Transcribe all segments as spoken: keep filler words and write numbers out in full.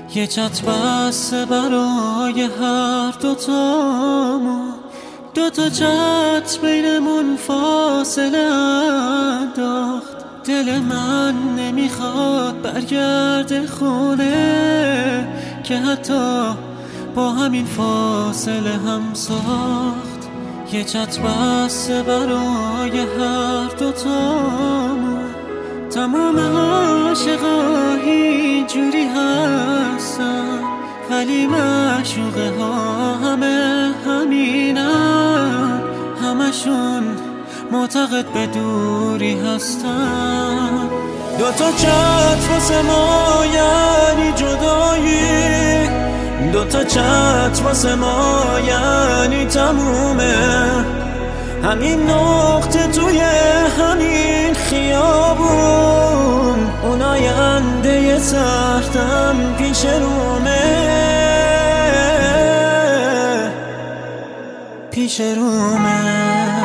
یه جات بسته برای هر دوتامون، دوتا جات بینمون فاصله انداخت. دل من نمیخواد برگرده خونه که حتی با همین فاصله هم ساخت. یه جات بسته برای هر دوتامون، تمام عاشقا اینجوری هستن، ولی معشوقه ها همه همینن، همشون معتقد به دوری هستن. دوتا چت واسه ما یعنی جدایی، دوتا چت واسه ما یعنی تمومه. همین نقطه توی همین خیابون، اون آینده سختم پیش رومه، پیش رومه.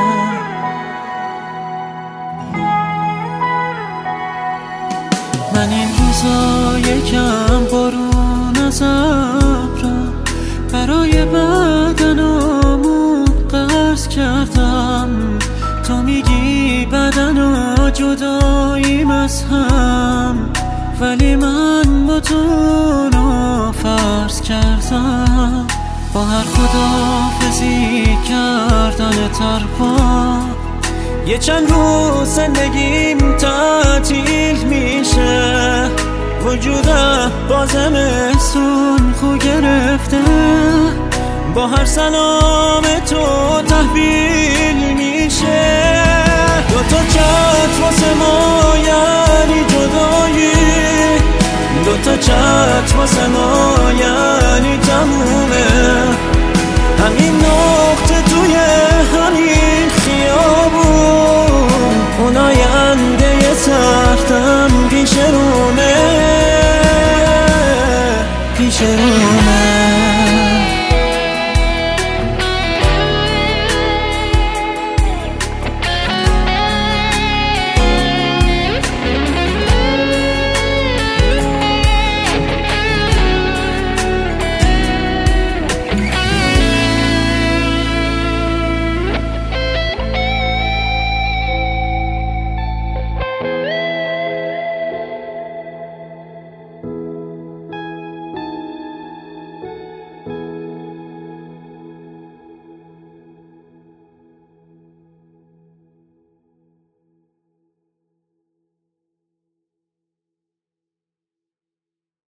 من این روزا یکم بارون از ابرم، برای بدنامون قرض کردم. تو میگی بدن و جداییم از هم، ولی من با تو رو فرض کردم. با هر خداحافظی کردن ترپا، یه چند روز زندگیم تعطیل میشه. وجودم با زمستون خو گرفته، با هر سلام تو تحویل میشه. دوتا چت واسه ما یعنی جدایی، دوتا چت واسه ما یعنی تمومه. همین نقطه توی همین خیابون، اون آینده سختم پیش رومه، پیش رومه.